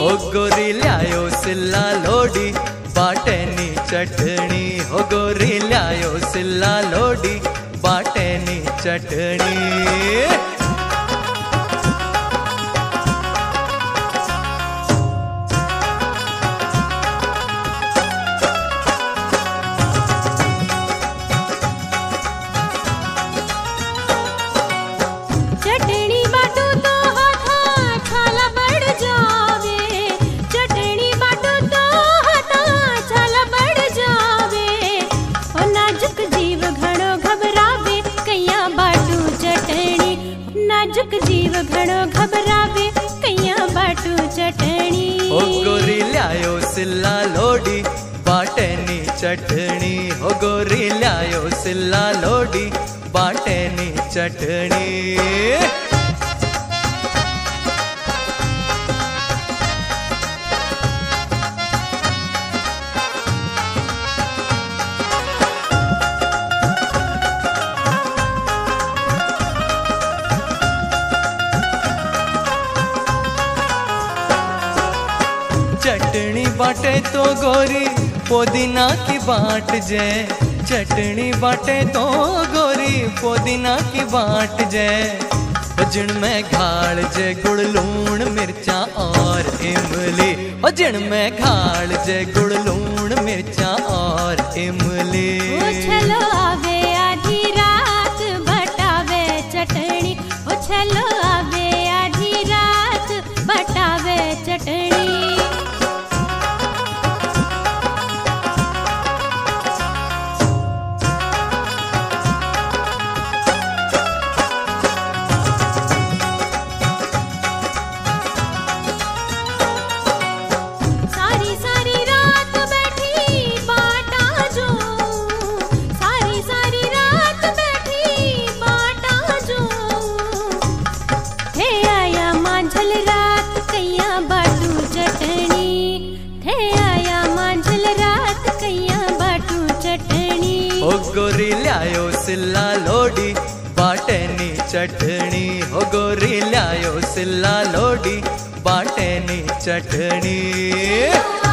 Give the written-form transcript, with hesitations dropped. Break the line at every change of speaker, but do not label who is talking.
ओ गोरी ल्यायो सिल्ला लोडी बाटेनी चटणी, ओ गोरी ल्यायो सिल्ला लोडी बाटेनी चटणी।
चटणी बाटो तो हाथा छाला बढ़ जावे, चटणी बाटो तो हाथा छाला बढ़ जावे। ओ नाजुक जीव घणो घबरावे कैया बाटू चटणी, नाजुक जीव घणो घबरावे कैया बाटू चटणी।
ओ गोरी ल्यायो सिल्ला लोडी बाटेनी चटणी, ओ गोरी ल्यायो सिल्ला लोडी बाटेनी चटणी। चटणी बाटे तो गोरी पुदीना की बाट जे, चटणी बाटे तो गोरी पुदीना की बाट जे। जिण में घाल जे गुड़ लूण मिर्चा और इमली, ओ जिण में घाल जे गुड़ लूण मिर्चा और इमली।
ओ छलो आवे आधी रात बटावे चटणी, ओ छलो आवे आधी रात बटावे चटणी।
ओ गोरी ल्यायो सिल्ला लोडी बाटेनी चटणी, ओ गोरी ल्यायो सिल्ला लोडी बाटेनी चटणी।